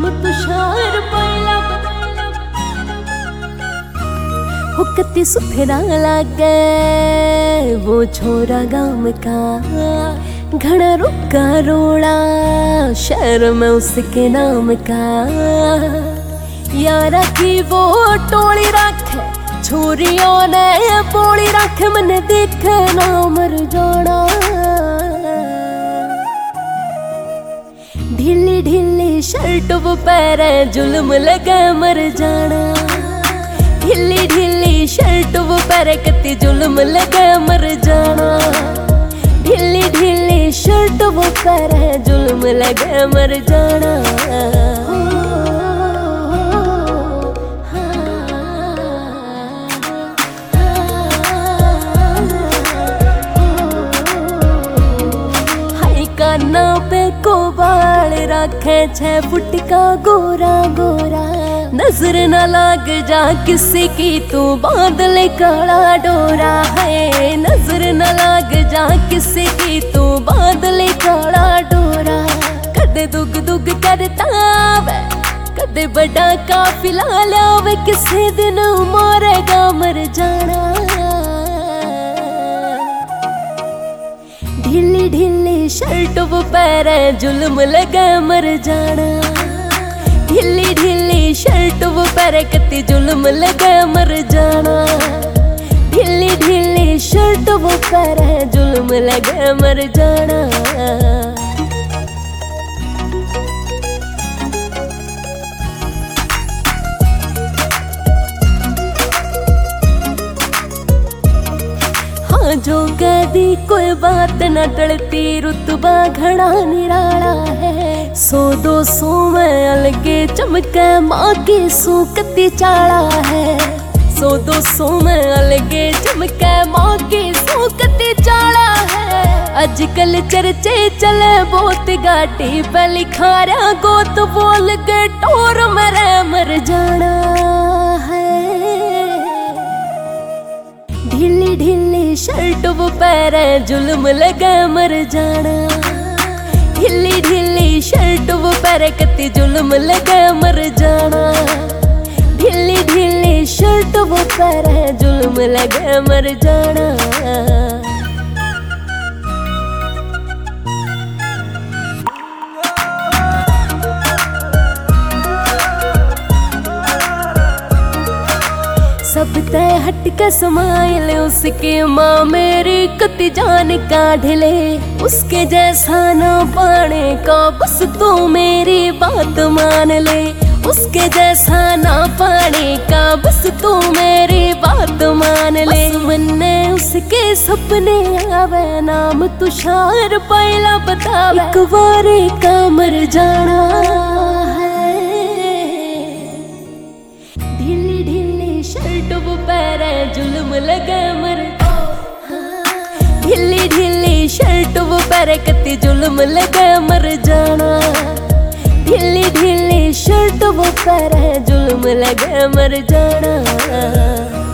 तुषार पैला हुकती सुथरा लागे वो छोरा गाँव का, घड़ा रुका रोड़ा शहर में उसके नाम का। यारा की वो टोली रखे छोरियों ने बोली रखे, मैंने देखे ना मर जाना। ढीली ढीली शर्ट वो पैरे जुल्म लगे मर जाना। ढीली ढीली शर्ट वो पैरे कती जुल्म लगे मर जाना। ढीली ढीली शर्ट वो पैरे जुल्म लगे मर जाना। काना पे को बाल रखे 6 फुट का गोरा गोरा, नजर न लग जा किसी की तू बांधले काला डोरा है। नजर न लग जा किसी की तू बांधले काला डोरा। कदे दुग दुग करता वे कदे बड़ा काफिला लावे, किसी दिन मारेगा मर जाना। ढीली ढीली शर्ट वो पैरे जुल्म लगे मर जाना। ढीली ढीली शर्ट वो पैरे कती जुल्म लगे मर जाना। ढीली ढीली शर्ट वो पैरे जुल्म लगे मर जाना। जो कदी कोई बात न टलती, रुतबा घड़ा निराला है। 100-200 में अलगे चमके माँ की सूकती चाड़ा है। 100-200 में अलगे चमके माँ की सूकती चाड़ा है। आजकल चर्चे चले बहुत घाटी पे लिखा रहा गोत बोल के टोर मरे मर जाना है। ढीली ढीली शर्ट वो पैरे जुल्म लगे मर जाना। ढीली ढीली शर्ट वो पैरे कती जुल्म लगे मर जाना। ढीली ढीली शर्ट वो पैरे जुल्म लगे मर जाना। सब तय हट के समाइल उसके माँ मेरी कति जान का ढले। उसके जैसा ना पाने का बस तू मेरी बात मान ले। उसके जैसा ना पाने का बस तू मेरी बात मान ले। मैंने उसके सपने आवे नाम तुषार पैला बतावे, एक बार का मर जाना है। ढीली ढीली शर्ट वो पैरे जुल्म लगे मर। ढीली ढीली शर्ट वो पैरे कती जुल्म लगे मर जाना। ढीली ढीली शर्ट वो पैरे जुल्म लगे मर जाना।